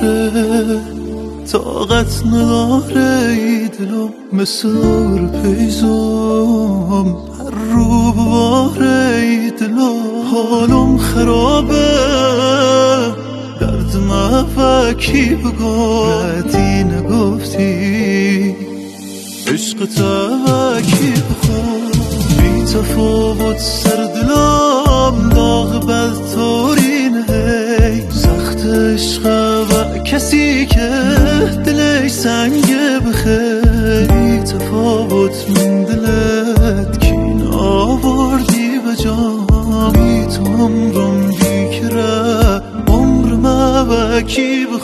داره، طاقت نداره ای دلم مثل نور پیزم، هر رو بباره ای دلم حالم خرابه، درد مفکی بگو ردی نگفتی، عشق تبکی بخور بی تفاوت سر دلم داغ بدتارینه، سخت عشق و کسی که دلش سنگه بخیر، تفاوت من دلت کین آوردی به جامی، تو عمرم بیکره عمر مبکی